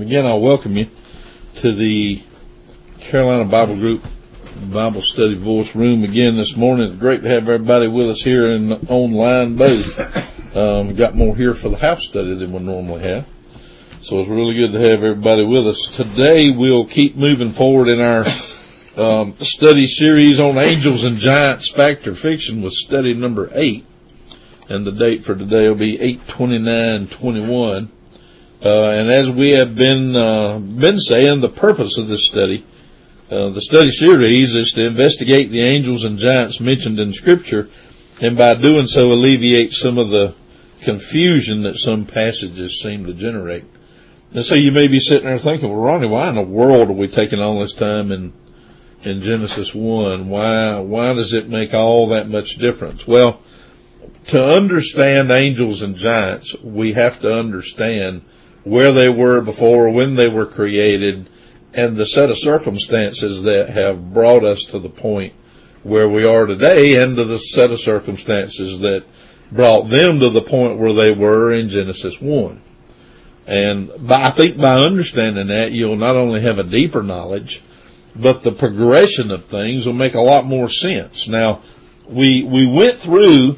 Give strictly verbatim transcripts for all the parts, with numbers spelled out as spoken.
again, I'll welcome you to the Carolina Bible Group Bible Study Voice Room again this morning. It's great to have everybody with us here and online both. Um, got more here for the house study than we normally have. So it's really good to have everybody with us. Today we'll keep moving forward in our um, study series on angels and giants, fact or fiction, with study number eight. And the date for today will be eight twenty-nine twenty-one. Uh, and as we have been, uh, been saying, the purpose of this study, uh, the study series is to investigate the angels and giants mentioned in Scripture, and by doing so alleviate some of the confusion that some passages seem to generate. And so you may be sitting there thinking, well, Ronnie, why in the world are we taking all this time in, in Genesis one? Why, why does it make all that much difference? Well, to understand angels and giants, we have to understand where they were before, when they were created, and the set of circumstances that have brought us to the point where we are today, and to the set of circumstances that brought them to the point where they were in Genesis one. And by, I think by understanding that, you'll not only have a deeper knowledge, but the progression of things will make a lot more sense. Now, we, we went through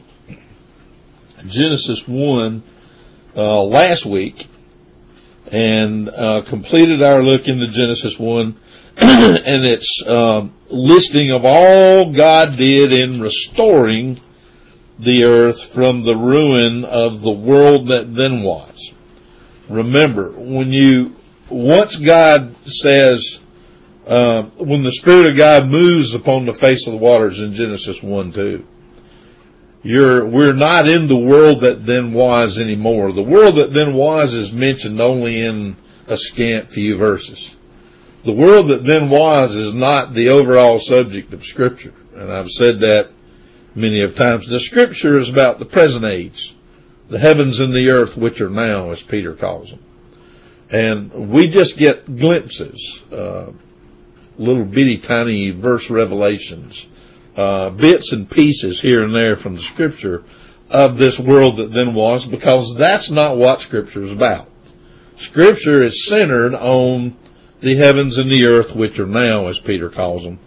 Genesis one, uh, last week, and, uh, completed our look into Genesis one, and its, um, listing of all God did in restoring the earth from the ruin of the world that then was. Remember, when you, once God says, uh, when the Spirit of God moves upon the face of the waters in Genesis one two, you're, we're not in the world that then was anymore. The world that then was is mentioned only in a scant few verses. The world that then was is not the overall subject of Scripture. And I've said that many of times. The Scripture is about the present age, the heavens and the earth which are now, as Peter calls them. And we just get glimpses, uh, little bitty tiny verse revelations, uh, bits and pieces here and there from the Scripture of this world that then was, because that's not what Scripture is about. Scripture is centered on the heavens and the earth which are now, as Peter calls them,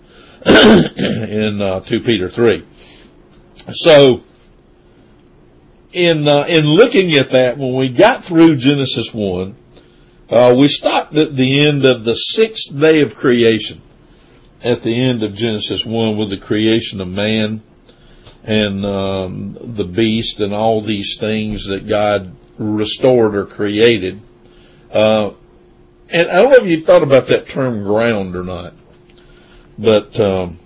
in uh, two Peter three. So, in uh, in looking at that, when we got through Genesis one, uh, we stopped at the end of the sixth day of creation, at the end of Genesis one, with the creation of man and um, the beast and all these things that God restored or created. Uh, and I don't know if you thought about that term ground or not, but um,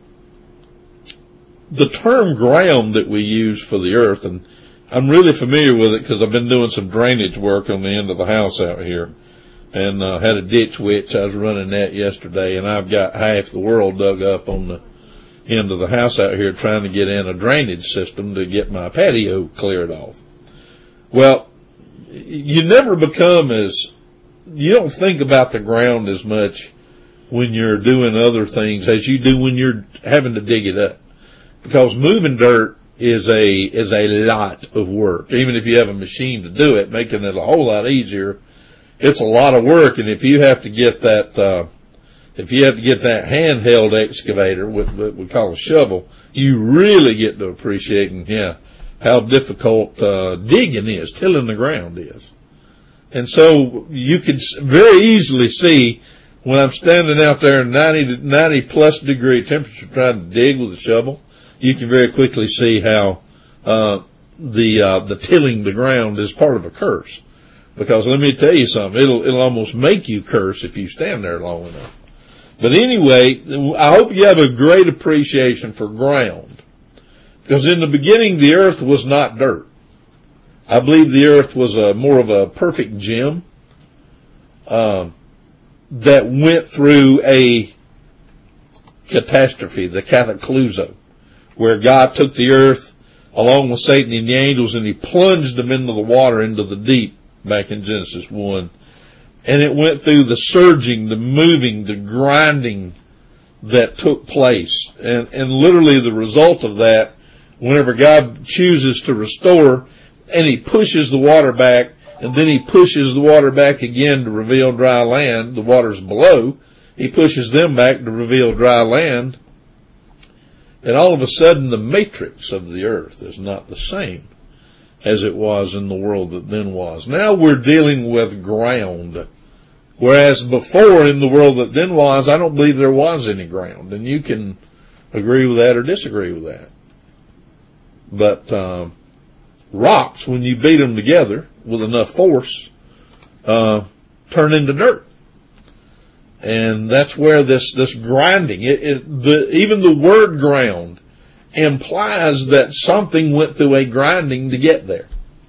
the term ground that we use for the earth, and I'm really familiar with it because I've been doing some drainage work on the end of the house out here, and uh, had a ditch witch. I was running that yesterday, and I've got half the world dug up on the end of the house out here trying to get in a drainage system to get my patio cleared off. Well, you never become as, you don't think about the ground as much when you're doing other things as you do when you're having to dig it up. Because moving dirt is a, is a lot of work. Even if you have a machine to do it, making it a whole lot easier, it's a lot of work. And if you have to get that, uh, if you have to get that handheld excavator, what, what we call a shovel, you really get to appreciating, yeah, how difficult, uh, digging is, tilling the ground is. And so you can very easily see when I'm standing out there in ninety, ninety plus degree temperature trying to dig with a shovel, you can very quickly see how, uh, the, uh, the tilling the ground is part of a curse. Because let me tell you something, it'll, it'll almost make you curse if you stand there long enough. But anyway, I hope you have a great appreciation for ground. Because in the beginning, the earth was not dirt. I believe the earth was a more of a perfect gem, um, that went through a catastrophe, the cataclysm, where God took the earth along with Satan and the angels and he plunged them into the water, into the deep, back in Genesis one. And it went through the surging, the moving, the grinding that took place. And, and literally the result of that, whenever God chooses to restore and he pushes the water back, and then he pushes the water back again to reveal dry land. The waters below, he pushes them back to reveal dry land. And all of a sudden, the matrix of the earth is not the same as it was in the world that then was. Now we're dealing with ground. Whereas before, in the world that then was, I don't believe there was any ground. And you can agree with that or disagree with that. But uh, rocks, when you beat them together with enough force, uh, turn into dirt. And that's where this, this grinding, it, it, the, even the word ground implies that something went through a grinding to get there.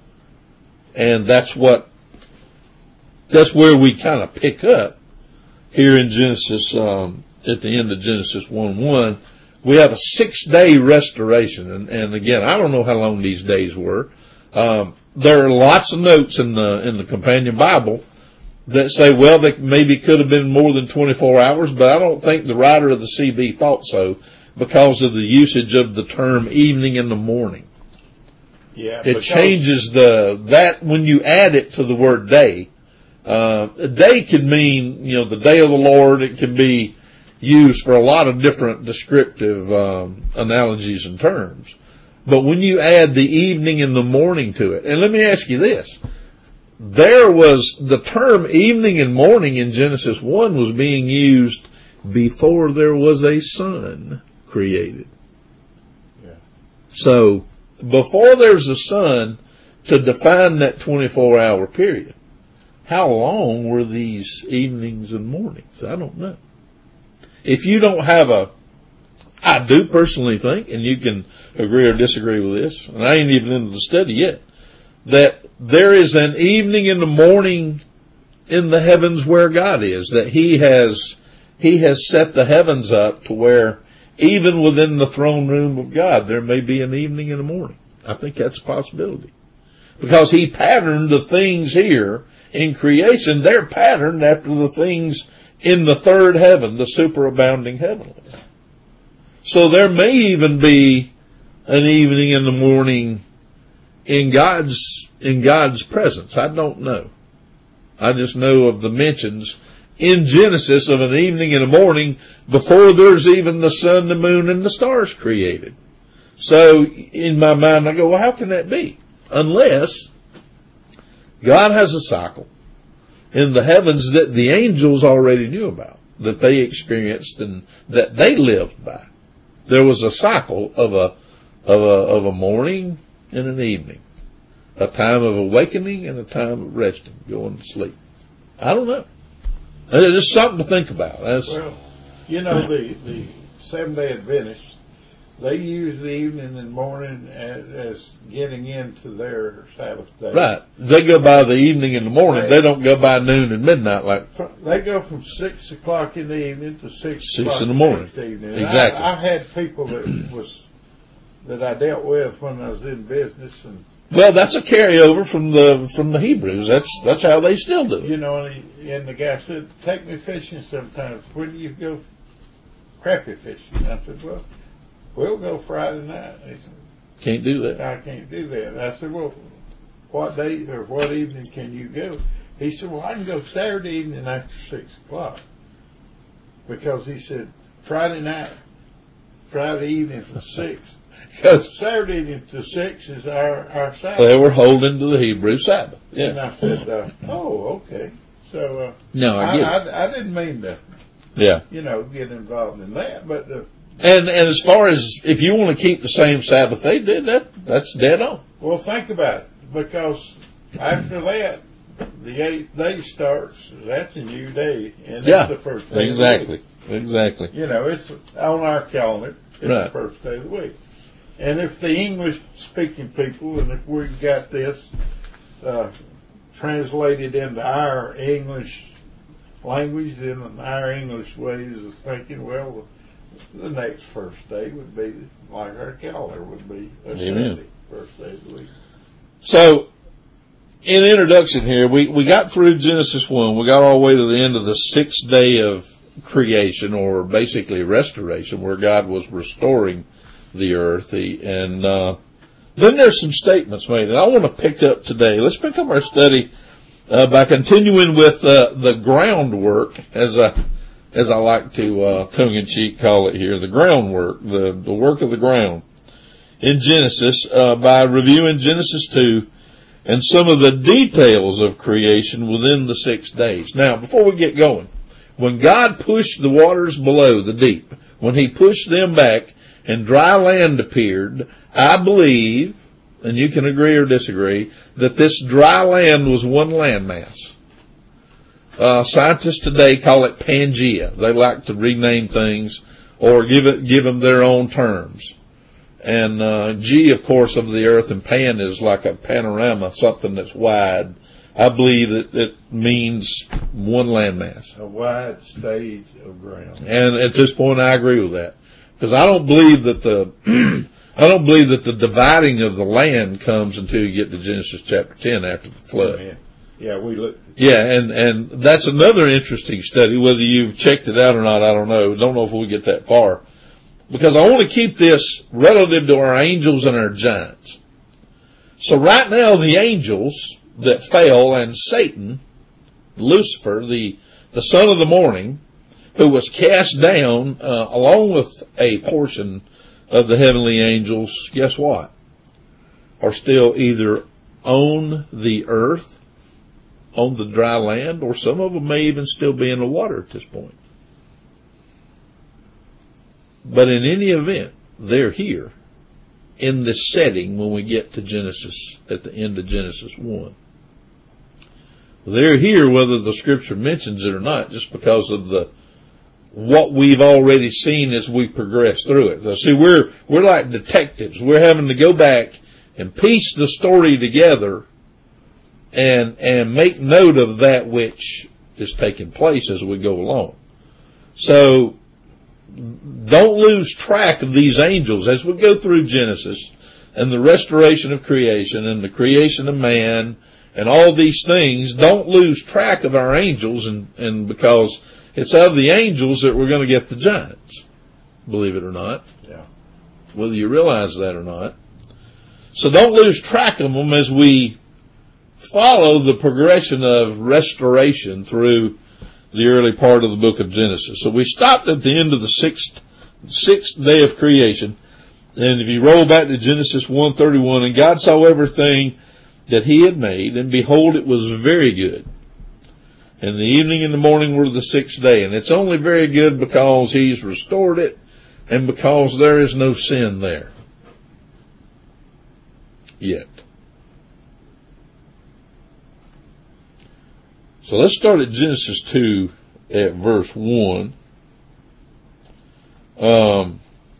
And that's what, that's where we kind of pick up here in Genesis, um, at the end of Genesis one one. We have a six day restoration. And, and again, I don't know how long these days were. Um, there are lots of notes in the, in the companion Bible that say, well, they maybe could have been more than twenty-four hours, but I don't think the writer of the C B thought so because of the usage of the term evening and the morning. Yeah, it changes the, that when you add it to the word day, uh, a day can mean, you know, the day of the Lord. It can be used for a lot of different descriptive, um, analogies and terms. But when you add the evening and the morning to it, and let me ask you this. There was the term evening and morning in Genesis one was being used before there was a sun created. Yeah. So before there's a sun, to define that twenty-four hour period, how long were these evenings and mornings? I don't know. If you don't have a, I do personally think, and you can agree or disagree with this, and I ain't even into the study yet, that there is an evening and a morning in the heavens where God is, that he has, he has set the heavens up to where even within the throne room of God, there may be an evening and a morning. I think that's a possibility. Because he patterned the things here in creation, they're patterned after the things in the third heaven, the superabounding heavenly. So there may even be an evening and the morning in God's, in God's presence. I don't know. I just know of the mentions in Genesis of an evening and a morning before there's even the sun, the moon, and the stars created. So in my mind, I go, well, how can that be? Unless God has a cycle in the heavens that the angels already knew about, that they experienced and that they lived by. There was a cycle of a, of a, of a morning and an evening, a time of awakening and a time of resting, going to sleep. I don't know. It's just something to think about. That's, well, you know, the, the Seventh-day Adventists, they use the evening and morning as, as getting into their Sabbath day. Right. They go by the evening and the morning. They, they don't go by noon and midnight like. They go from six o'clock in the evening to six, six in the morning. The evening. Exactly. I, I had people that was that I dealt with when I was in business, and well, that's a carryover from the from the Hebrews. That's that's how they still do it. You know, and, he, and the guy said, "Take me fishing sometimes. When do you go crappie fishing?" I said, "Well, we'll go Friday night." He said, "Can't do that." I can't do that. And I said, "Well, what day or what evening can you go?" He said, "Well, I can go Saturday evening after six o'clock." Because he said, Friday night, Friday evening from six. Because Saturday evening to six is our, our Sabbath. They were holding to the Hebrew Sabbath. Yeah. And I said, uh, oh, okay. So, uh, no, I, get I, it. I, I didn't mean to, yeah. you know, get involved in that, but, uh, and, and as far as if you want to keep the same Sabbath they did, that, that's dead on. Well, think about it, because after that, the eighth day starts, that's a new day, and yeah, it's the first day exactly, of the week. Exactly. You know, it's on our calendar, it's right. The first day of the week. And if the English-speaking people, and if we've got this uh, translated into our English language, then our English ways of thinking, well, the next first day would be like our calendar would be a Sunday, first day of the week. So, in introduction here, we, we got through Genesis one. We got all the way to the end of the sixth day of creation, or basically restoration, where God was restoring the earth. He, and uh, then there's some statements made, and I want to pick up today. Let's pick up our study uh, by continuing with uh, the groundwork, as I, as I like to uh, tongue-in-cheek call it here, the groundwork, the, the work of the ground in Genesis, uh, by reviewing Genesis two and some of the details of creation within the six days. Now, before we get going, when God pushed the waters below, the deep, when he pushed them back and dry land appeared, I believe, and you can agree or disagree, that this dry land was one landmass. Uh, scientists today call it Pangea. They like to rename things or give it, give them their own terms. And, uh, G, of course, of the earth, and pan is like a panorama, something that's wide. I believe that it means one landmass. A wide stage of ground. And at this point, I agree with that. Because I don't believe that the, I don't believe that the dividing of the land comes until you get to Genesis chapter ten after the flood. Yeah, yeah we look. Yeah, and, and that's another interesting study. Whether you've checked it out or not, I don't know. Don't know if we'll get that far. Because I want to keep this relative to our angels and our giants. So right now, the angels that fell and Satan, Lucifer, the, the son of the morning, who was cast down uh, along with a portion of the heavenly angels, guess what? Are still either on the earth, on the dry land, or some of them may even still be in the water at this point. But in any event, they're here in this setting when we get to Genesis, at the end of Genesis one. They're here whether the scripture mentions it or not, just because of the what we've already seen as we progress through it. So see, we're, we're like detectives. We're having to go back and piece the story together and, and make note of that which is taking place as we go along. So, don't lose track of these angels as we go through Genesis and the restoration of creation and the creation of man and all these things. Don't lose track of our angels, and, and because it's of the angels that we're going to get the giants, believe it or not. Yeah. Whether you realize that or not. So don't lose track of them as we follow the progression of restoration through the early part of the book of Genesis. So we stopped at the end of the sixth, sixth day of creation. And if you roll back to Genesis one thirty-one, and God saw everything that he had made, and behold, it was very good. And the evening and the morning were the sixth day. And it's only very good because he's restored it and because there is no sin there yet. So let's start at Genesis two at verse one. Um,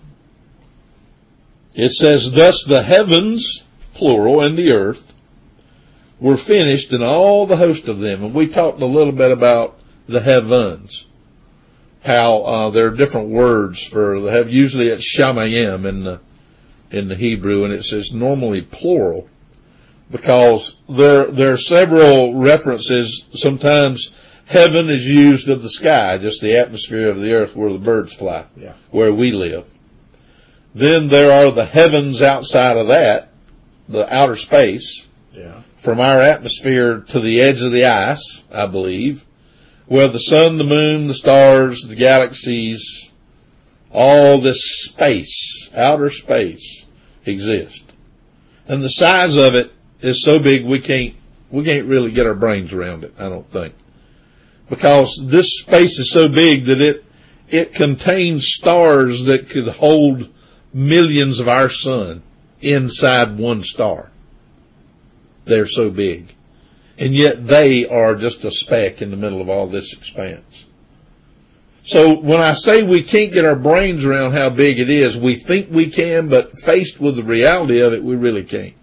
it says, thus the heavens, plural, and the earth were finished, and all the host of them. And we talked a little bit about the heavens, how uh, there are different words for the heaven. Usually it's shamayim in the in the Hebrew, and it says normally plural. Because there, there are several references. Sometimes heaven is used of the sky, just the atmosphere of the earth where the birds fly, yeah. where we live. Then there are the heavens outside of that, the outer space, yeah. from our atmosphere to the edge of the ice, I believe, where the sun, the moon, the stars, the galaxies, all this space, outer space, exist. And the size of it is so big we can't, we can't really get our brains around it, I don't think. Because this space is so big that it, it contains stars that could hold millions of our sun inside one star. They're so big. And yet they are just a speck in the middle of all this expanse. So when I say we can't get our brains around how big it is, we think we can, but faced with the reality of it, we really can't.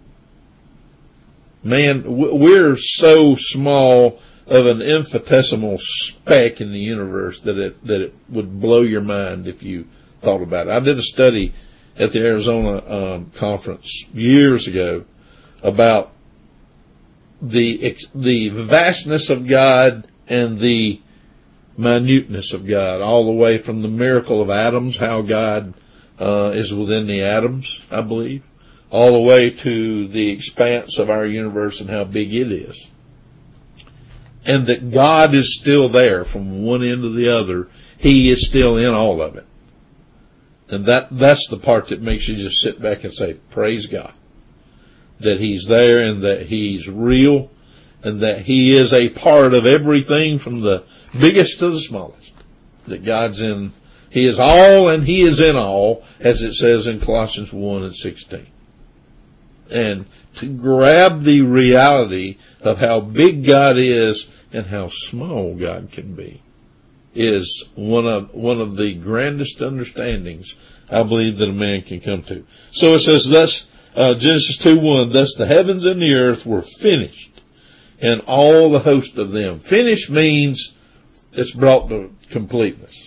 Man, we're so small of an infinitesimal speck in the universe that it, that it would blow your mind if you thought about it. I did a study at the Arizona um, conference years ago about the, the vastness of God and the minuteness of God, all the way from the miracle of atoms, how God uh, is within the atoms, I believe, all the way to the expanse of our universe and how big it is. and that God is still there from one end to the other. He is still in all of it. And that, that's the part that makes you just sit back and say, praise God. That He's there and that He's real and that He is a part of everything from the biggest to the smallest. That God's in, He is all and He is in all, as it says in Colossians one and sixteen. And to grab the reality of how big God is and how small God can be is one of, one of the grandest understandings I believe that a man can come to. So it says, thus, uh, Genesis two one, thus the heavens and the earth were finished, and all the host of them. Finished means it's brought to completeness.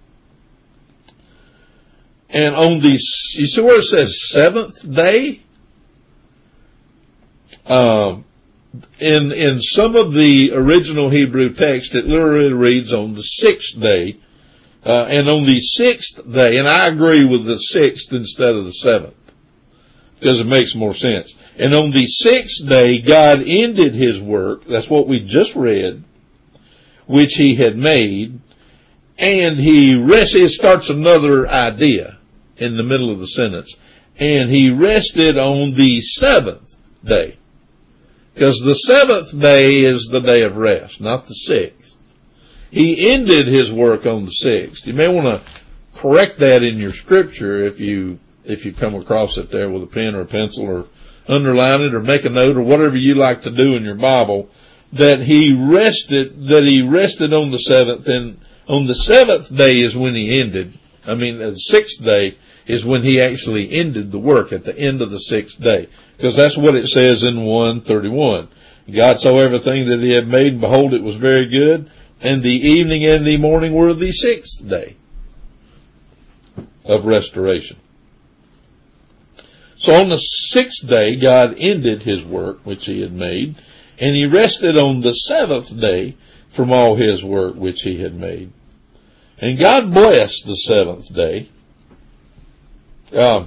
And on the, you see where it says seventh day? Um, in, in some of the original Hebrew text, it literally reads on the sixth day, uh, and on the sixth day, and I agree with the sixth instead of the seventh, because it makes more sense. And on the sixth day, God ended His work, that's what we just read, which He had made, and He rested. It starts another idea in the middle of the sentence. And He rested on the seventh day. Because the seventh day is the day of rest, not the sixth. He ended His work on the sixth. You may want to correct that in your scripture if you, if you come across it there with a pen or a pencil, or underline it or make a note or whatever you like to do in your Bible, that He rested, that He rested on the seventh, and on the seventh day is when He ended. I mean, the sixth day is when He actually ended the work, at the end of the sixth day. Because that's what it says in one thirty-one. God saw everything that He had made, and behold, it was very good. And the evening and the morning were the sixth day of restoration. So on the sixth day, God ended His work, which He had made, and He rested on the seventh day from all His work, which He had made. And God blessed the seventh day. Um,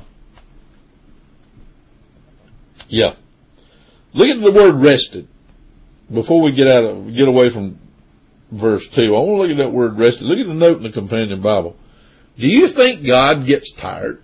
yeah. Look at the word rested. Before we get out of, get away from verse two, I want to look at that word rested. Look at the note in the Companion Bible. Do you think God gets tired?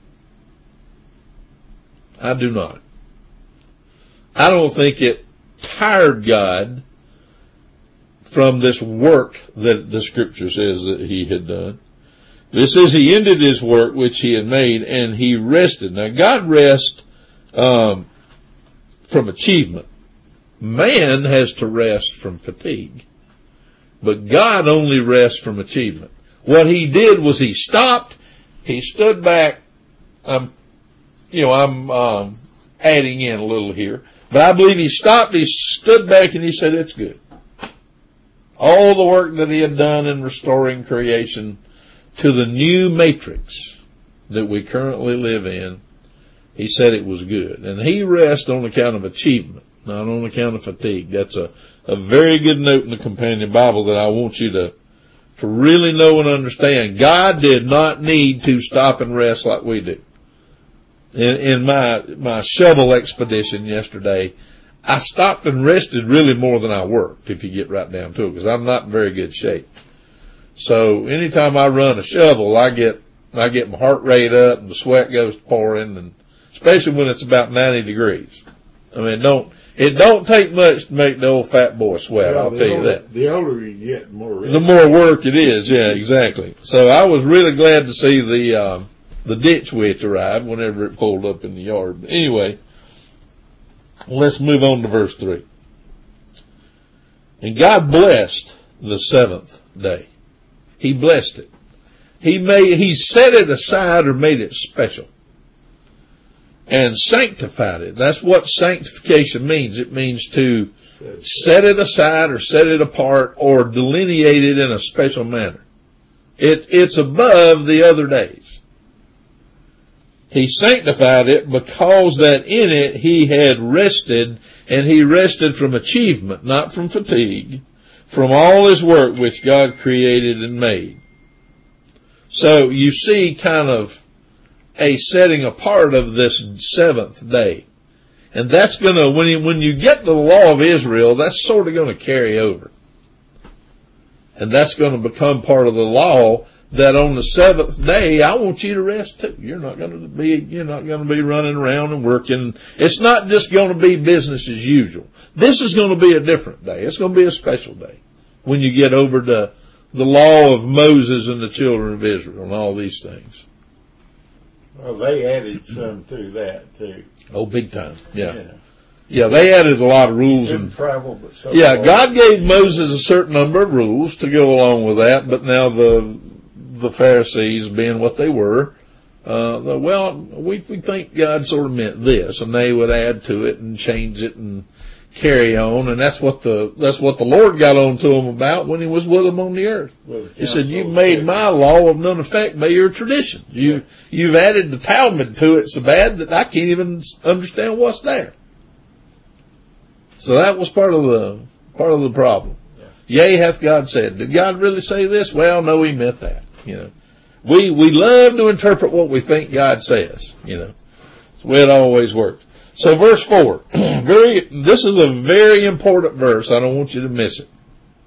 I do not. I don't think it tired God from this work that the scripture says that He had done. It says He ended His work which He had made, and He rested. Now God rests um, from achievement. Man has to rest from fatigue. But God only rests from achievement. What He did was He stopped, He stood back. I'm, you know, I'm um, adding in a little here. But I believe He stopped, He stood back, and He said, it's good. All the work that He had done in restoring creation to the new matrix that we currently live in, He said it was good. And He rests on account of achievement, not on account of fatigue. That's a, a very good note in the Companion Bible that I want you to, to really know and understand. God did not need to stop and rest like we do. In, in my, my shovel expedition yesterday, I stopped and rested really more than I worked, if you get right down to it, because I'm not in very good shape. So anytime I run a shovel, I get, I get my heart rate up and the sweat goes pouring, and especially when it's about ninety degrees. I mean, don't, it don't take much to make the old fat boy sweat, yeah, I'll tell you older, that. The older you get, the more the more work it is. Yeah, exactly. So I was really glad to see the, um, the ditch witch arrive whenever it pulled up in the yard. But anyway, let's move on to verse three. And God blessed the seventh day. He blessed it. He made, He set it aside or made it special. And sanctified it. That's what sanctification means. It means to set it aside or set it apart or delineate it in a special manner. It, it's above the other days. He sanctified it because that in it He had rested, and He rested from achievement, not from fatigue, from all His work which God created and made. So you see kind of a setting apart of this seventh day. And that's gonna, when you, when you get to the law of Israel, that's sort of gonna carry over. And that's going to become part of the law, that on the seventh day, I want you to rest too. You're not going to be, you're not going to be running around and working. It's not just going to be business as usual. This is going to be a different day. It's going to be a special day when you get over to the law of Moses and the children of Israel and all these things. Well, they added some to that too. Oh, big time. Yeah. Yeah. Yeah, they added a lot of rules. Didn't and travel, but so yeah, far. God gave Moses a certain number of rules to go along with that, but now the the Pharisees, being what they were, uh, the, well, we, we think God sort of meant this, and they would add to it and change it and carry on, and that's what the that's what the Lord got on to them about when He was with them on the earth. Well, the He said, "You council made said- my law of none effect by your tradition. You Yeah. you've added the Talmud to it so bad that I can't even understand what's there." So that was part of the part of the problem. Yeah. Yea, hath God said. Did God really say this? Well, no, He meant that. You know, we we love to interpret what we think God says. You know, it's the way it always works. So verse four, very. This is a very important verse. I don't want you to miss it.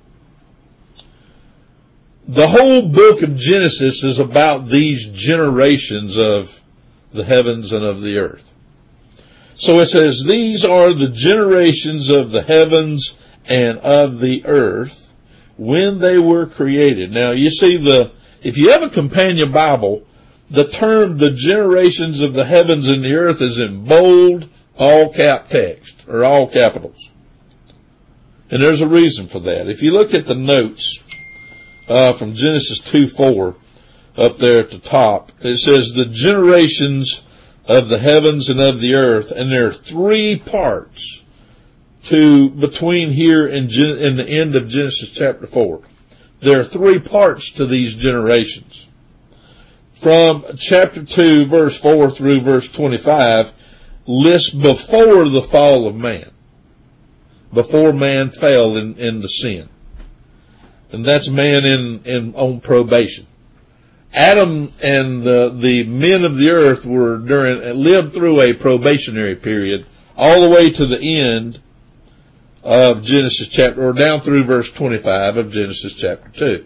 The whole book of Genesis is about these generations of the heavens and of the earth. So it says, these are the generations of the heavens and of the earth when they were created. Now, you see, the if you have a companion Bible, the term the generations of the heavens and the earth is in bold, all cap text, or all capitals. And there's a reason for that. If you look at the notes uh, from Genesis two four, up there at the top, it says the generations of the heavens and of the earth, and there are three parts to between here and, Gen, and the end of Genesis chapter four. There are three parts to these generations. From chapter two, verse four through verse twenty-five, lists before the fall of man, before man fell in, into sin, and that's man in, in on probation. Adam and the, the men of the earth were during, lived through a probationary period all the way to the end of Genesis chapter, or down through verse twenty-five of Genesis chapter two.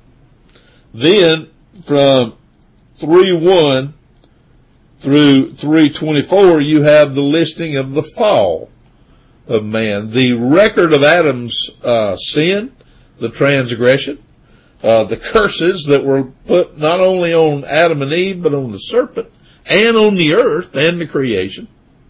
Then from three one through three twenty-four, you have the listing of the fall of man, the record of Adam's uh, sin, the transgression, Uh, the curses that were put not only on Adam and Eve, but on the serpent and on the earth and the creation.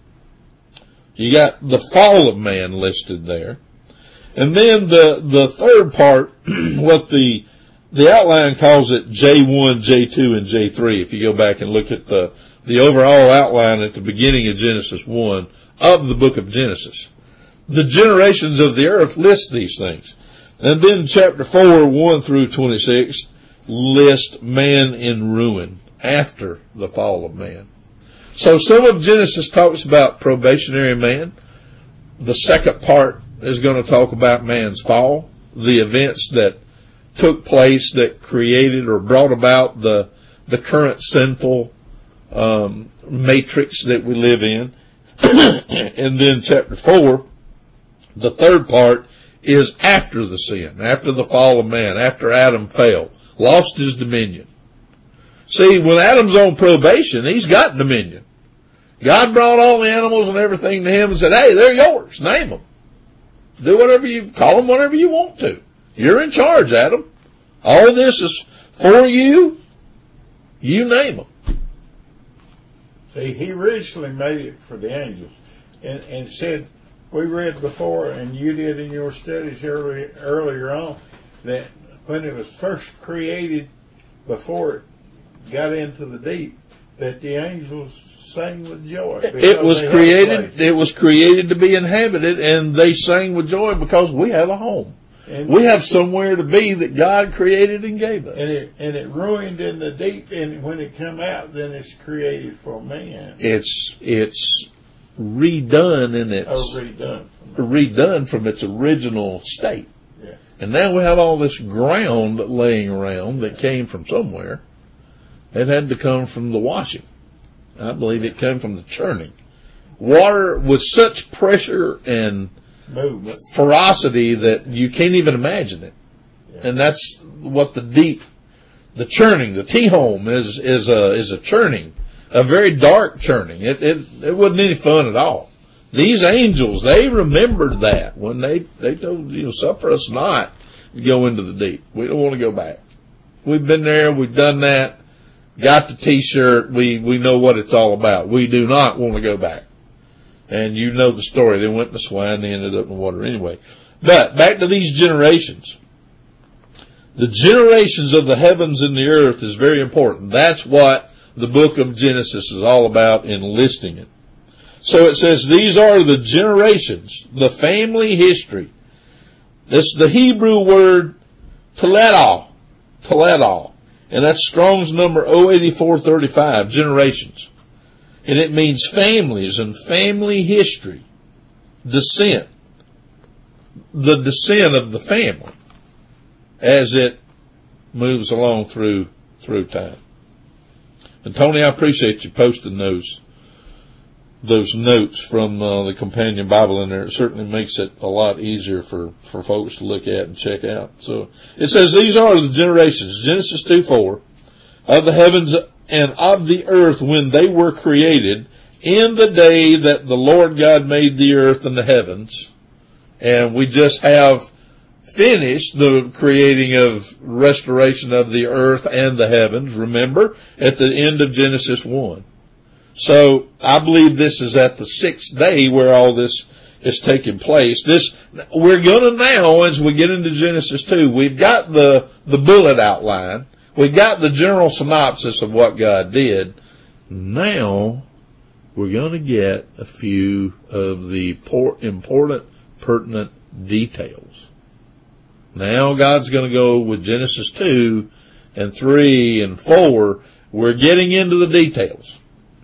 You got the fall of man listed there. And then the, the third part, what the, the outline calls it J one, J two, and J three. If you go back and look at the, the overall outline at the beginning of Genesis one of the book of Genesis. The generations of the earth list these things. And then chapter four, one through twenty-six, list man in ruin after the fall of man. So some of Genesis talks about probationary man. The second part is going to talk about man's fall, the events that took place that created or brought about the the current sinful um, matrix that we live in. And then chapter four, the third part, is after the sin, after the fall of man, after Adam fell, lost his dominion. See, when Adam's on probation, he's got dominion. God brought all the animals and everything to him and said, hey, they're yours. Name them. Do whatever you, call them whatever you want to. You're in charge, Adam. All this is for you. You name them. See, he originally made it for the angels and, and said, we read before, and you did in your studies early, earlier on, that when it was first created, before it got into the deep, that the angels sang with joy. It was created, it was created to be inhabited, and they sang with joy because we have a home. And we have somewhere to be that God created and gave us. And it, and it ruined in the deep, and when it come out, then it's created for man. It's, it's, redone in its oh, redone. From redone from its original state. Yeah. And now we have all this ground laying around that came from somewhere. It had to come from the washing. I believe it came from the churning. Water with such pressure and movement, ferocity that you can't even imagine it. Yeah. And that's what the deep, the churning, the Tehom is, is a, is a churning, a very dark churning. It, it, it wasn't any fun at all. These angels, they remembered that when they, they told, you know, suffer us not to go into the deep. We don't want to go back. We've been there. We've done that. Got the t-shirt. We, we know what it's all about. We do not want to go back. And you know the story. They went in the swine. They ended up in the water anyway. But back to these generations. The generations of the heavens and the earth is very important. That's what the book of Genesis is all about in listing it. So it says these are the generations, the family history. This is the Hebrew word Toledo. Toledo. And that's Strong's number oh eighty-four thirty-five, generations. And it means families and family history. Descent. The descent of the family as it moves along through, through time. And Tony, I appreciate you posting those, those notes from uh, the Companion Bible in there. It certainly makes it a lot easier for, for folks to look at and check out. So it says these are the generations, Genesis two four, of the heavens and of the earth when they were created in the day that the Lord God made the earth and the heavens. And we just have finished the creating of restoration of the earth and the heavens, remember, at the end of Genesis one. So I believe this is at the sixth day where all this is taking place. This, we're gonna now, as we get into Genesis two, we've got the, the bullet outline. We've got the general synopsis of what God did. Now we're gonna get a few of the important, pertinent details. Now God's going to go with Genesis two and three and four. We're getting into the details.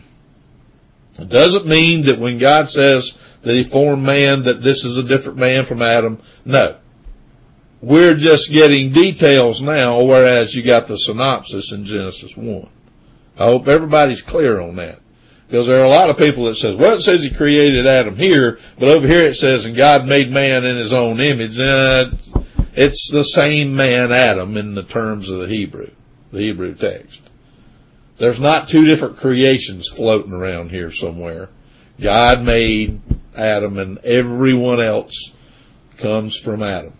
It doesn't mean that when God says that he formed man, that this is a different man from Adam. No. We're just getting details now, whereas you got the synopsis in Genesis one. I hope everybody's clear on that. Because there are a lot of people that says, well, it says he created Adam here, but over here it says, and God made man in his own image. Uh, it's the same man, Adam, in the terms of the Hebrew, the Hebrew text. There's not two different creations floating around here somewhere. God made Adam and everyone else comes from Adam.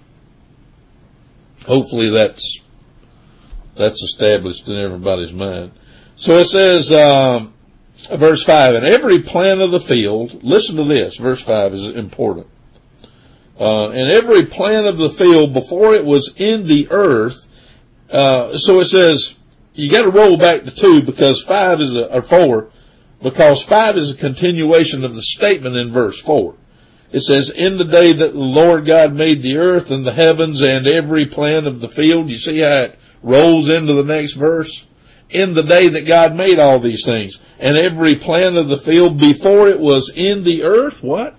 Hopefully that's, that's established in everybody's mind. So it says, um, verse five, and every plant of the field, listen to this, verse five is important. Uh, and every plant of the field before it was in the earth, uh, so it says, you gotta roll back to two because five is a, or four, because five is a continuation of the statement in verse four. It says, in the day that the Lord God made the earth and the heavens and every plant of the field, you see how it rolls into the next verse? In the day that God made all these things, and every plant of the field before it was in the earth, what?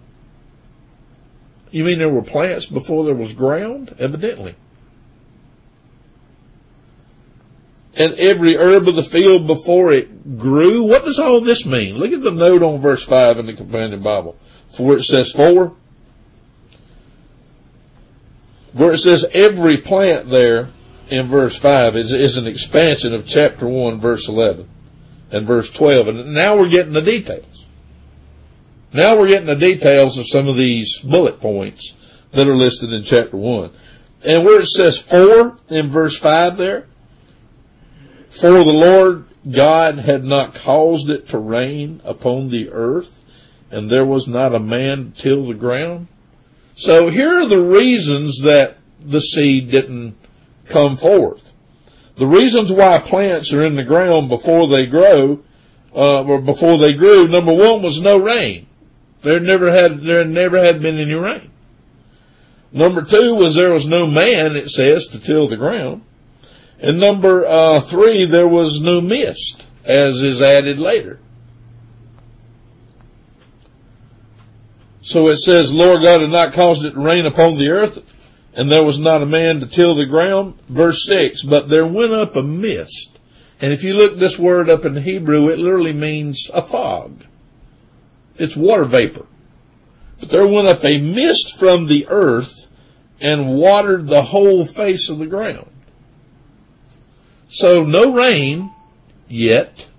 You mean there were plants before there was ground? Evidently. And every herb of the field before it grew? What does all this mean? Look at the note on verse five in the Companion Bible. For it says four. Where it says every plant there in verse five is, is an expansion of chapter one, verse eleven and verse twelve. And now we're getting the details. Now we're getting the details of some of these bullet points that are listed in chapter one. And where it says for in verse five there, for the Lord God had not caused it to rain upon the earth, and there was not a man to till the ground. So here are the reasons that the seed didn't come forth. The reasons why plants are in the ground before they grow, uh, or before they grew, number one was no rain. There never had, there never had been any rain. Number two was there was no man, it says, to till the ground. And number, uh, three, there was no mist, as is added later. So it says, Lord God had not caused it to rain upon the earth, and there was not a man to till the ground. Verse six, but there went up a mist. And if you look this word up in Hebrew, it literally means a fog. It's water vapor. But there went up a mist from the earth, and watered the whole face of the ground. So no rain yet.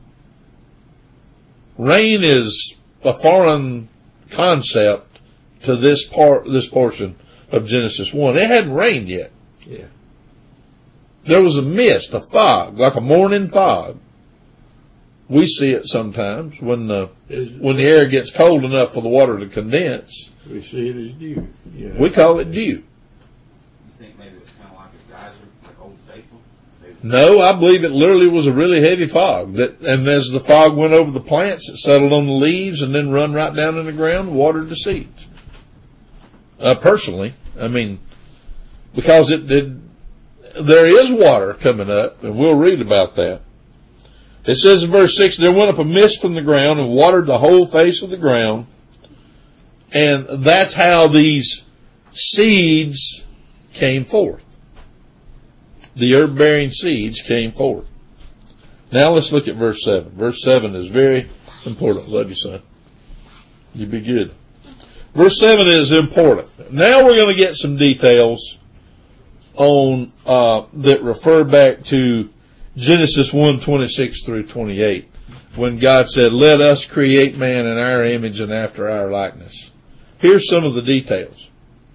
Rain is a foreign concept to this part, this portion of Genesis one. It hadn't rained yet. Yeah. There was a mist, a fog, like a morning fog. We see it sometimes when the when the air gets cold enough for the water to condense. We see it as dew. You know? We call it dew. You think maybe it was kind of like a geyser, like Old Faithful? Maybe. No, I believe it literally was a really heavy fog. That, and as the fog went over the plants, it settled on the leaves and then run right down in the ground and watered the seeds. Uh, personally, I mean, because it did, there is water coming up, and we'll read about that. It says in verse six, there went up a mist from the ground and watered the whole face of the ground. And that's how these seeds came forth. The herb-bearing seeds came forth. Now let's look at verse seven. Verse seven is very important. Love you, son. You be good. Verse seven is important. Now we're going to get some details on uh, that refer back to Genesis one, twenty-six through twenty-eight, when God said, let us create man in our image and after our likeness. Here's some of the details.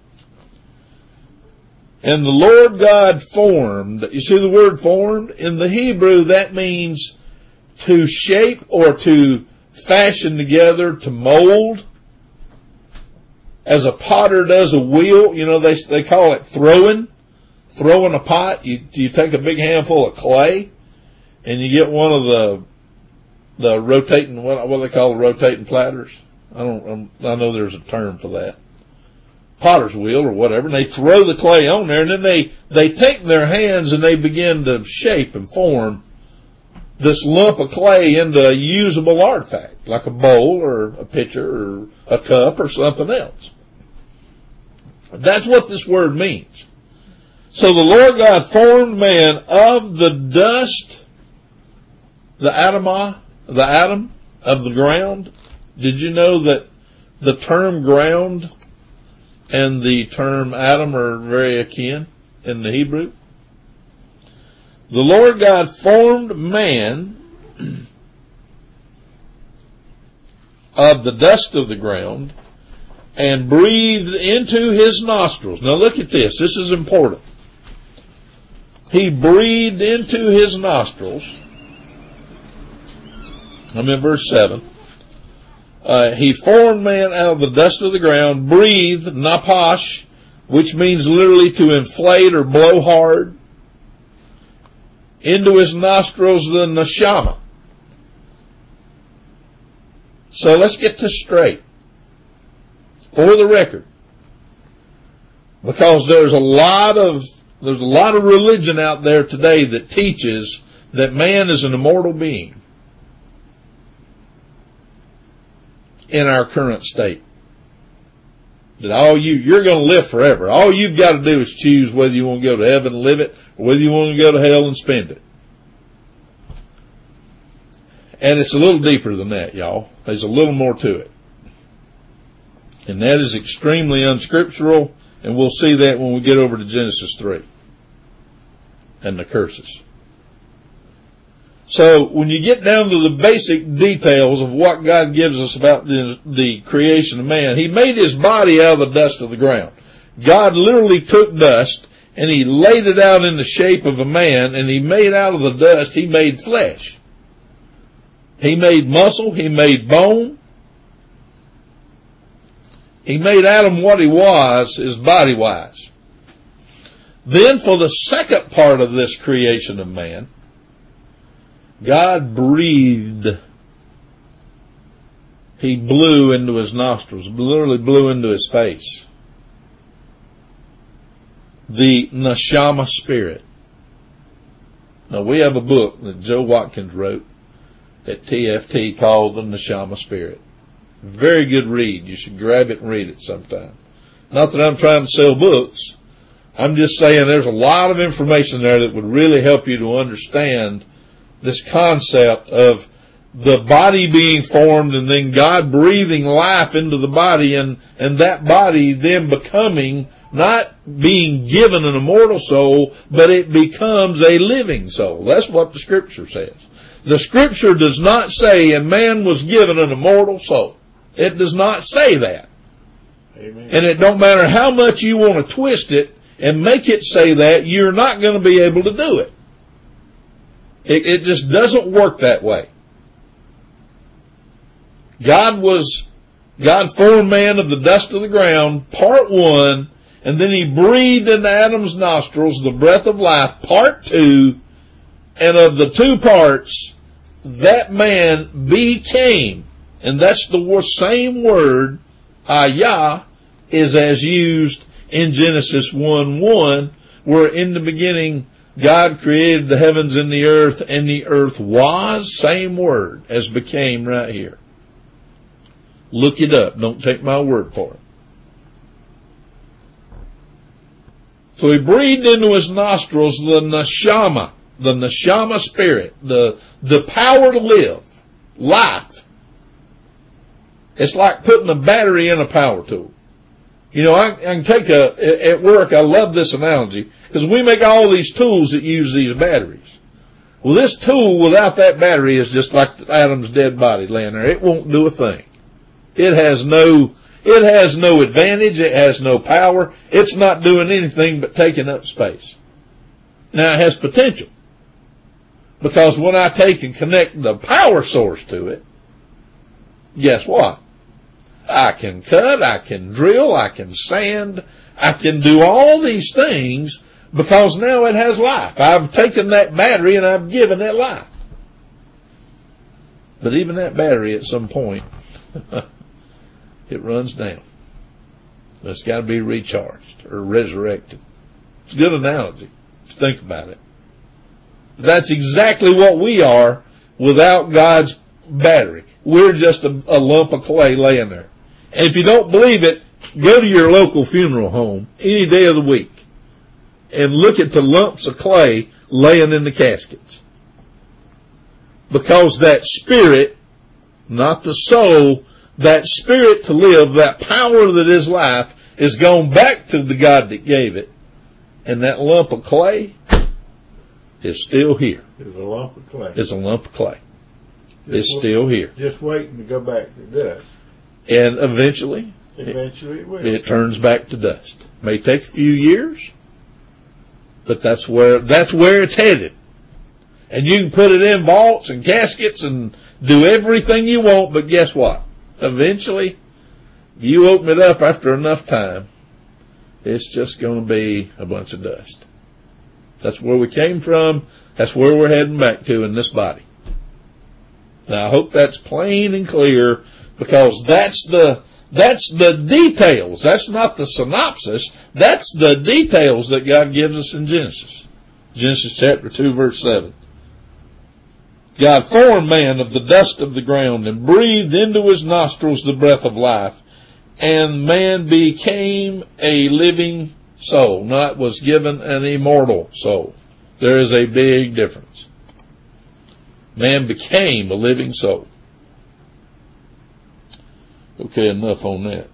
And the Lord God formed, you see the word formed? In the Hebrew, that means to shape or to fashion together, to mold. As a potter does a wheel, you know, they they call it throwing. Throwing a pot, you you take a big handful of clay, and you get one of the the rotating, what what do they call the rotating platters? I don't I know there's a term for that. Potter's wheel or whatever, and they throw the clay on there, and then they they take their hands and they begin to shape and form this lump of clay into a usable artifact, like a bowl or a pitcher or a cup or something else. That's what this word means. So the Lord God formed man of the dust, the Adamah, the atom of the ground. Did you know that the term ground and the term Adam are very akin in the Hebrew? The Lord God formed man of the dust of the ground and breathed into his nostrils. Now look at this. This is important. He breathed into his nostrils. I'm in verse seven. Uh, he formed man out of the dust of the ground, breathed, napash, which means literally to inflate or blow hard, into his nostrils the neshama. So let's get this straight. For the record. Because there's a lot of There's a lot of religion out there today that teaches that man is an immortal being in our current state. That all you, you're going to live forever. All you've got to do is choose whether you want to go to heaven and live it or whether you want to go to hell and spend it. And it's a little deeper than that, y'all. There's a little more to it. And that is extremely unscriptural. And we'll see that when we get over to Genesis three and the curses. So when you get down to the basic details of what God gives us about the, the creation of man, he made his body out of the dust of the ground. God literally took dust and he laid it out in the shape of a man, and he made out of the dust, he made flesh. He made muscle, he made bone. He made Adam what he was, his body-wise. Then for the second part of this creation of man, God breathed. He blew into his nostrils, literally blew into his face. The neshama spirit. Now we have a book that Joe Watkins wrote at T F T called The Neshama Spirit. Very good read. You should grab it and read it sometime. Not that I'm trying to sell books. I'm just saying there's a lot of information there that would really help you to understand this concept of the body being formed and then God breathing life into the body and, and that body then becoming, not being given an immortal soul, but it becomes a living soul. That's what the Scripture says. The Scripture does not say, and man was given an immortal soul. It does not say that. Amen. And it don't matter how much you want to twist it and make it say that, you're not going to be able to do it. It, it just doesn't work that way. God was, God formed man of the dust of the ground, part one, and then he breathed into Adam's nostrils the breath of life, part two, and of the two parts, that man became, and that's the same word, ayah, is as used in Genesis one one, where in the beginning God created the heavens and the earth, and the earth was, same word as became right here. Look it up. Don't take my word for it. So he breathed into his nostrils the neshama, the neshama spirit, the, the power to live, life. It's like putting a battery in a power tool. You know, I, I can take a, at work, I love this analogy, because we make all these tools that use these batteries. Well, this tool without that battery is just like Adam's dead body laying there. It won't do a thing. It has no, it has no advantage. It has no power. It's not doing anything but taking up space. Now it has potential, because when I take and connect the power source to it, guess what? I can cut, I can drill, I can sand, I can do all these things because now it has life. I've taken that battery and I've given it life. But even that battery at some point, it runs down. It's got to be recharged or resurrected. It's a good analogy to think about it. That's exactly what we are without God's battery. We're just a, a lump of clay laying there. And if you don't believe it, go to your local funeral home any day of the week and look at the lumps of clay laying in the caskets. Because that spirit, not the soul, that spirit to live, that power that is life, is gone back to the God that gave it. And that lump of clay is still here. It's a lump of clay. It's a lump of clay. Just It's still here. Just waiting to go back to dust. And eventually, Eventually it will. it turns back to dust. May take a few years, but that's where, that's where it's headed. And you can put it in vaults and caskets and do everything you want, but guess what? Eventually, you open it up after enough time, it's just going to be a bunch of dust. That's where we came from. That's where we're heading back to in this body. Now, I hope that's plain and clear, because that's the, that's the details. That's not the synopsis. That's the details that God gives us in Genesis. Genesis chapter two, verse seven. God formed man of the dust of the ground and breathed into his nostrils the breath of life, and man became a living soul, not was given an immortal soul. There is a big difference. Man became a living soul. Okay, enough on that.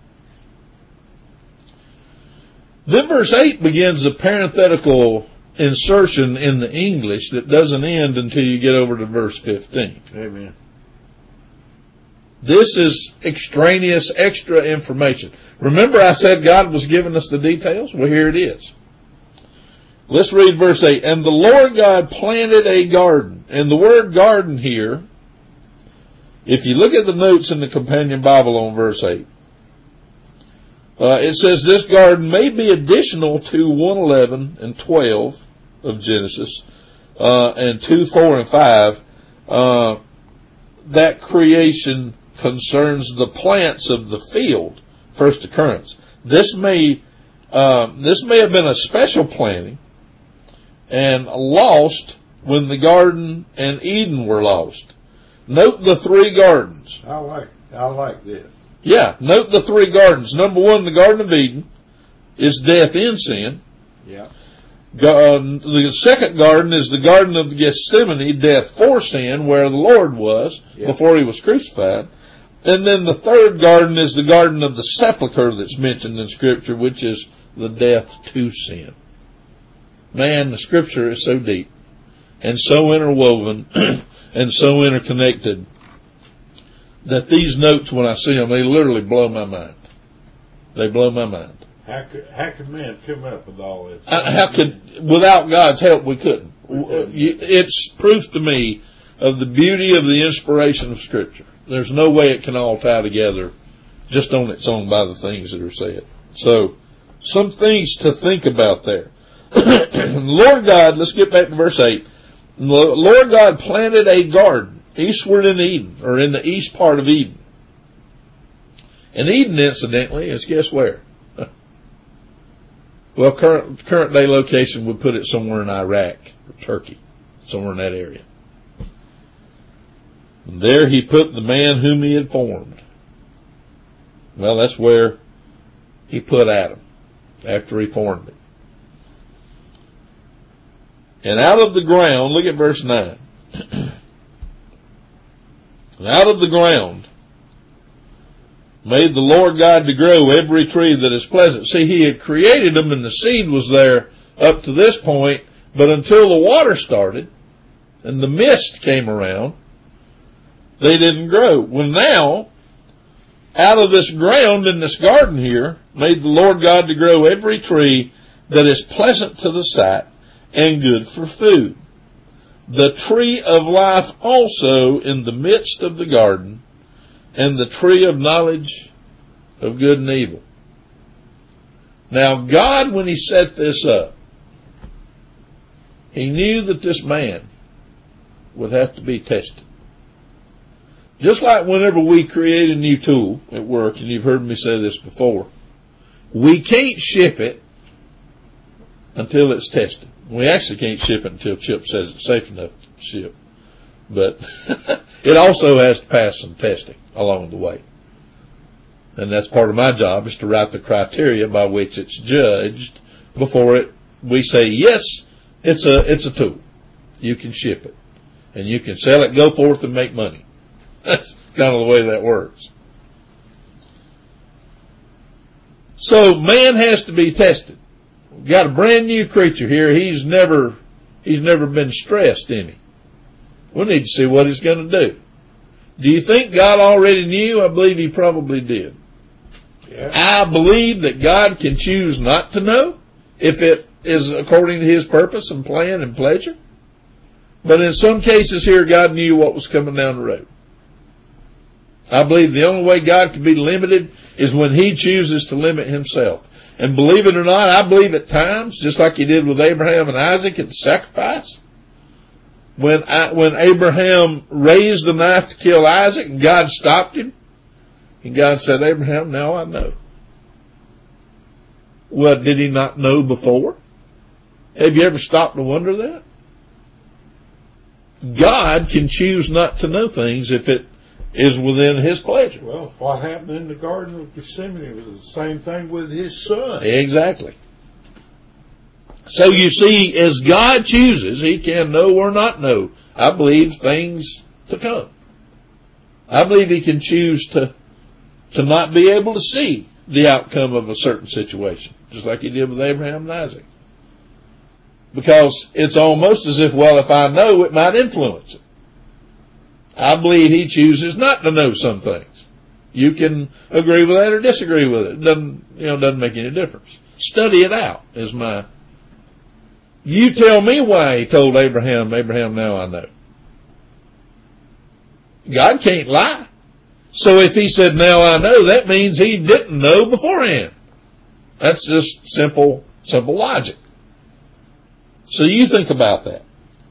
Then verse eight begins a parenthetical insertion in the English that doesn't end until you get over to verse fifteen. Amen. This is extraneous, extra information. Remember I said God was giving us the details? Well, here it is. Let's read verse eight. And the Lord God planted a garden. And the word garden here, if you look at the notes in the companion Bible on verse eight, uh, it says this garden may be additional to one eleven and twelve of Genesis, uh, and two, four, and five. Uh, that creation concerns the plants of the field, first occurrence. This may, uh, this may have been a special planting and lost when the garden and Eden were lost. Note the three gardens. I like, I like this. Yeah, note the three gardens. Number one, the Garden of Eden is death in sin. Yeah. God, the second garden is the Garden of Gethsemane, death for sin, where the Lord was yeah. before he was crucified. And then the third garden is the Garden of the Sepulchre that's mentioned in Scripture, which is the death to sin. Man, the Scripture is so deep and so interwoven and so interconnected that these notes, when I see them, they literally blow my mind. They blow my mind. How could, how could man come up with all this? Uh, how could, without God's help, we couldn't. we couldn't. It's proof to me of the beauty of the inspiration of Scripture. There's no way it can all tie together just on its own by the things that are said. So, some things to think about there. Lord God, let's get back to verse eight. Lord God planted a garden eastward in Eden, or in the east part of Eden. And Eden, incidentally, is guess where? Well, current, current day location would put it somewhere in Iraq or Turkey, somewhere in that area. And there he put the man whom he had formed. Well, that's where he put Adam after he formed him. And out of the ground, look at verse nine. And out of the ground made the Lord God to grow every tree that is pleasant. See, he had created them and the seed was there up to this point, but until the water started and the mist came around, they didn't grow. Well, now, out of this ground in this garden here, made the Lord God to grow every tree that is pleasant to the sight and good for food. The tree of life also in the midst of the garden, and the tree of knowledge of good and evil. Now, God, when he set this up, he knew that this man would have to be tested. Just like whenever we create a new tool at work, and you've heard me say this before, we can't ship it until it's tested. We actually can't ship it until Chip says it's safe enough to ship. But it also has to pass some testing along the way. And that's part of my job, is to write the criteria by which it's judged before it, we say, yes, it's a, it's a tool. You can ship it. And you can sell it, go forth and make money. That's kind of the way that works. So man has to be tested. We've got a brand new creature here. He's never, he's never been stressed any. We need to see what he's going to do. Do you think God already knew? I believe he probably did. Yeah. I believe that God can choose not to know if it is according to his purpose and plan and pleasure. But in some cases here, God knew what was coming down the road. I believe the only way God can be limited is when he chooses to limit himself. And believe it or not, I believe at times, just like he did with Abraham and Isaac at the sacrifice, when I, when Abraham raised the knife to kill Isaac and God stopped him, and God said, Abraham, now I know. Well, did he not know before? Have you ever stopped to wonder that? God can choose not to know things if it is within his pleasure. Well, what happened in the Garden of Gethsemane was the same thing with his son. Exactly. So you see, as God chooses, he can know or not know, I believe, things to come. I believe he can choose to, to not be able to see the outcome of a certain situation, just like he did with Abraham and Isaac. Because it's almost as if, well, if I know, it might influence it. I believe he chooses not to know some things. You can agree with that or disagree with it. It doesn't, you know, doesn't make any difference. Study it out is my, you tell me why he told Abraham, Abraham, now I know. God can't lie. So if he said, now I know, that means he didn't know beforehand. That's just simple, simple logic. So you think about that.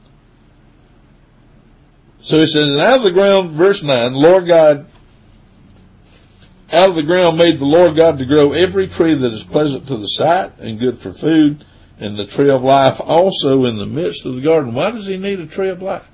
So he says, and out of the ground, verse nine, Lord God, out of the ground made the Lord God to grow every tree that is pleasant to the sight and good for food, and the tree of life also in the midst of the garden. Why does he need a tree of life?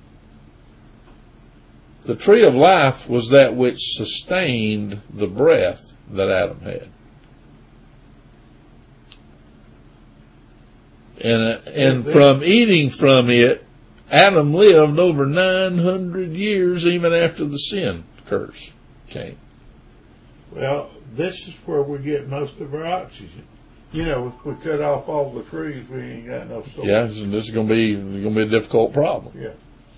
The tree of life was that which sustained the breath that Adam had. And, uh, and from eating from it, Adam lived over nine hundred years even after the sin curse came. Well, this is where we get most of our oxygen. You know, if we cut off all the trees, we ain't got no soil. Yeah, this is going to be going to be a difficult problem. Yeah.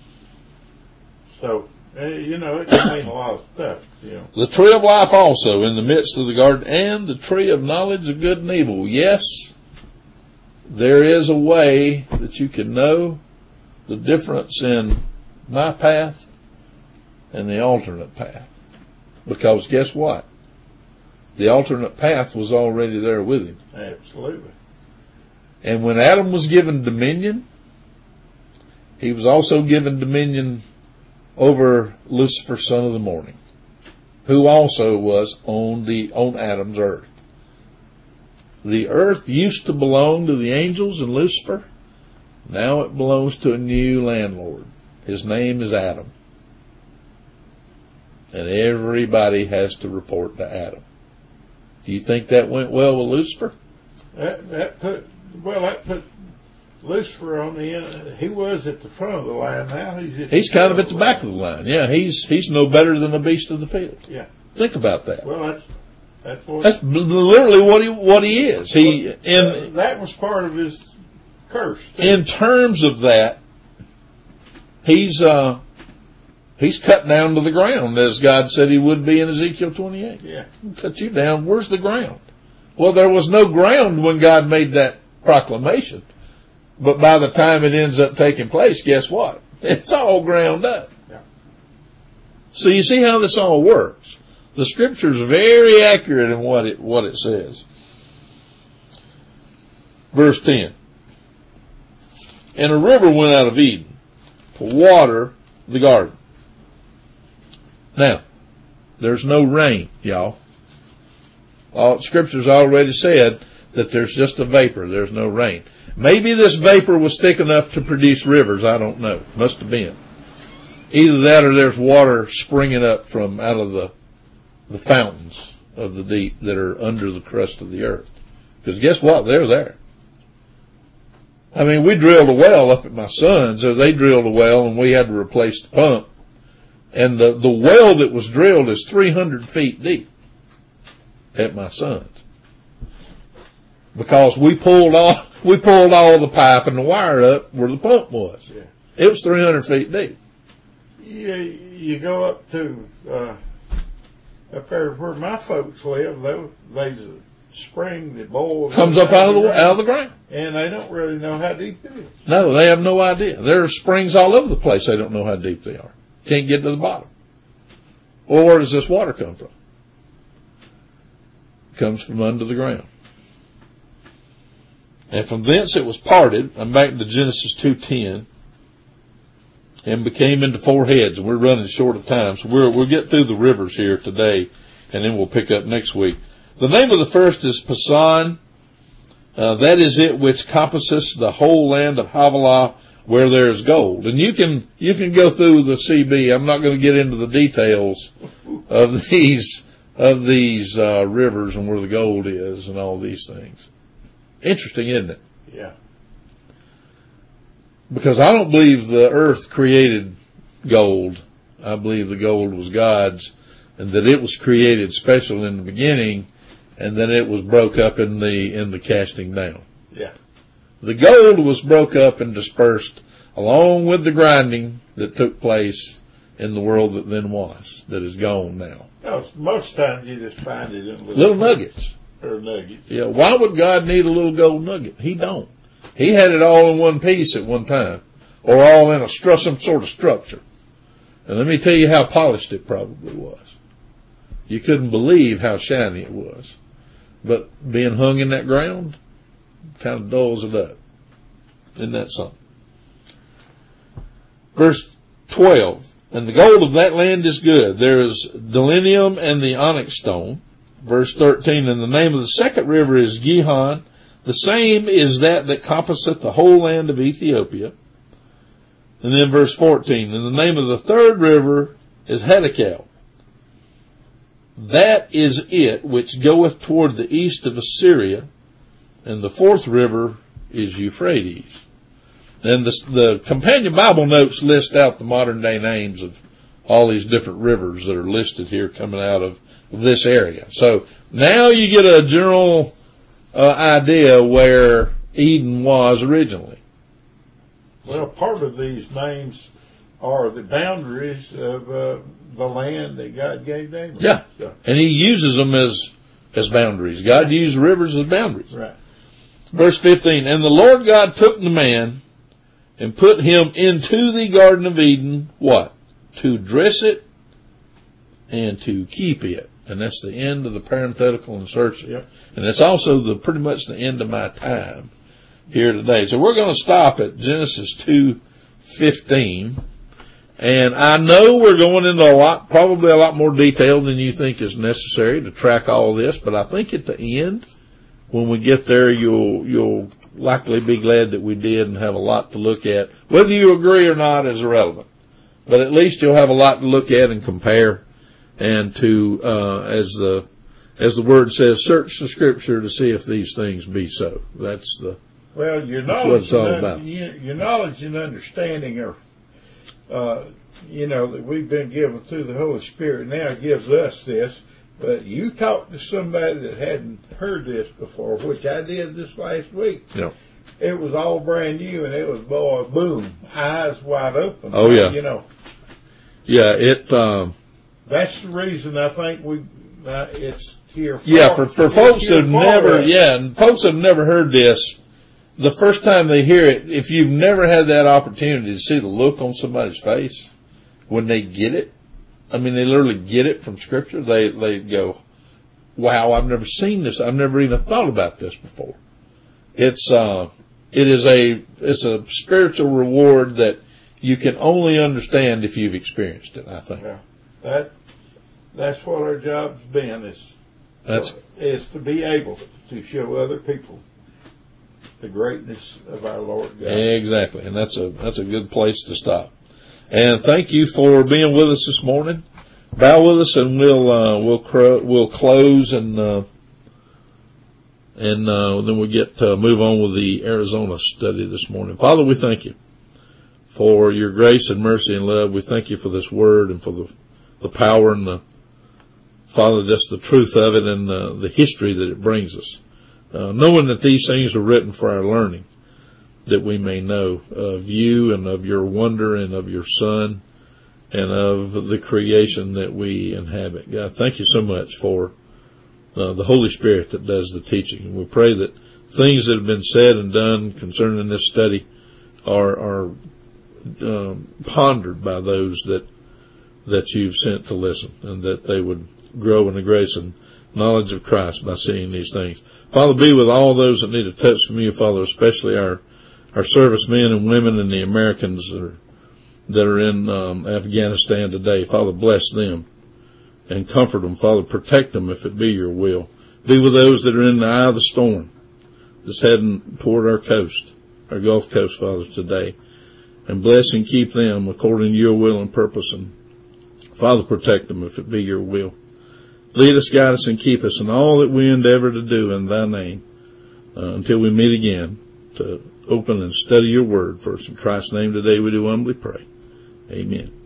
So, uh, you know, it can mean a lot of stuff. You know. The tree of life also in the midst of the garden, and the tree of knowledge of good and evil. Yes, there is a way that you can know the difference in my path and the alternate path. Because guess what? The alternate path was already there with him. Absolutely. And when Adam was given dominion, he was also given dominion over Lucifer, son of the morning, who also was on the on Adam's earth. The earth used to belong to the angels and Lucifer. Now it belongs to a new landlord. His name is Adam. And everybody has to report to Adam. Do you think that went well with Lucifer? That, that put, well, that put Lucifer on the end. He was at the front of the line. Now he's at He's kind of at the back of the line. Yeah, he's he's no better than a beast of the field. Yeah. Think about that. Well, that's that's what. That's literally what he what he is. He well, in that was part of his curse. Too. In terms of that, he's uh he's cut down to the ground as God said he would be in Ezekiel twenty-eight. Yeah. Cut you down. Where's the ground? Well, there was no ground when God made that proclamation. But by the time it ends up taking place, guess what? It's all ground up. Yeah. So you see how this all works. The scripture is very accurate in what it what it says. Verse ten. And a river went out of Eden to water the garden. Now, there's no rain, y'all. All scripture's already said that there's just a vapor. There's no rain. Maybe this vapor was thick enough to produce rivers. I don't know. Must have been. Either that or there's water springing up from out of the the fountains of the deep that are under the crust of the earth. Because guess what? They're there. I mean, we drilled a well up at my son's, or they drilled a well and we had to replace the pump. And the, the well that was drilled is three hundred feet deep at my son's. Because we pulled all, we pulled all the pipe and the wire up where the pump was. Yeah. It was three hundred feet deep. Yeah, you go up to, uh, up there where my folks live, though, there's a spring that boils. Comes up out of the, out of the ground. And they don't really know how deep it is. No, they have no idea. There are springs all over the place. They don't know how deep they are. Can't get to the bottom. Well, where does this water come from? It comes from under the ground. And from thence it was parted. I'm back to Genesis two ten. And became into four heads. And we're running short of time. So we're, we'll get through the rivers here today. And then we'll pick up next week. The name of the first is Pison. Uh, that is it which compasseth the whole land of Havilah where there is gold. And you can, you can go through the C B. I'm not going to get into the details of these, of these, uh, rivers and where the gold is and all these things. Interesting, isn't it? Yeah. Because I don't believe the earth created gold. I believe the gold was God's and that it was created special in the beginning and then it was broke up in the, in the casting down. Yeah. The gold was broke up and dispersed along with the grinding that took place in the world that then was, that is gone now. No, most times you just find it in little, little nuggets. Or nuggets. Yeah. Why would God need a little gold nugget? He don't. He had it all in one piece at one time, or all in a stru- some sort of structure. And let me tell you how polished it probably was. You couldn't believe how shiny it was. But being hung in that ground kind of dulls it up. Isn't that something? Verse twelve. And the gold of that land is good. There is delinium and the onyx stone. Verse thirteen. And the name of the second river is Gihon. The same is that that compasseth the whole land of Ethiopia. And then verse fourteen. And the name of the third river is Hiddekel. That is it which goeth toward the east of Assyria. And the fourth river is Euphrates. And the, the companion Bible notes list out the modern day names of all these different rivers that are listed here coming out of this area. So now you get a general uh, idea where Eden was originally. Well, part of these names are the boundaries of uh, the land that God gave David. Yeah, so. And he uses them as as boundaries. God right. used rivers as boundaries. Right. Verse fifteen, and the Lord God took the man and put him into the Garden of Eden, what? To dress it and to keep it. And that's the end of the parenthetical insertion. Yep. And it's also the pretty much the end of my time here today. So we're going to stop at Genesis two fifteen. And I know we're going into a lot, probably a lot more detail than you think is necessary to track all this, but I think at the end, when we get there, you'll, you'll likely be glad that we did and have a lot to look at. Whether you agree or not is irrelevant, but at least you'll have a lot to look at and compare and to, uh, as the, as the word says, search the scripture to see if these things be so. That's the, well, your knowledge, what it's all about. Your knowledge and understanding are, Uh, you know, that we've been given through the Holy Spirit now gives us this, but you talk to somebody that hadn't heard this before, which I did this last week. Yeah. It was all brand new, and it was, boy, boom, eyes wide open. Oh, yeah. You know. Yeah, it, um. That's the reason I think we, uh, it's here for Yeah, for, for folks who've never, us. yeah, and folks have never heard this, the first time they hear it, if you've never had that opportunity to see the look on somebody's face when they get it, I mean, they literally get it from Scripture, they, they go, wow, I've never seen this. I've never even thought about this before. It's, uh, it is a, it's a spiritual reward that you can only understand if you've experienced it, I think. Yeah. That, that's what our job's been, is, that's, is to be able to show other people the greatness of our Lord God. Exactly, and that's a that's a good place to stop. And thank you for being with us this morning. Bow with us, and we'll uh, we'll cro- we'll close, and uh, and uh, then we get to move on with the Arizona study this morning. Father, we thank you for your grace and mercy and love. We thank you for this word and for the the power and the Father, just the truth of it and the, the history that it brings us. Uh, knowing that these things are written for our learning, that we may know of you and of your wonder and of your Son and of the creation that we inhabit. God, thank you so much for uh, the Holy Spirit that does the teaching. And we pray that things that have been said and done concerning this study are, are um, pondered by those that that you've sent to listen, and that they would grow in the grace and knowledge of Christ by seeing these things. Father, be with all those that need a touch from you, Father, especially our, our servicemen and women and the Americans that are, that are in um, Afghanistan today. Father, bless them and comfort them. Father, protect them if it be your will. Be with those that are in the eye of the storm that's heading toward our coast, our Gulf Coast, Father, today. And bless and keep them according to your will and purpose. And Father, protect them if it be your will. Lead us, guide us, and keep us in all that we endeavor to do in thy name uh, until we meet again to open and study your word. For in Christ's name today we do humbly pray. Amen.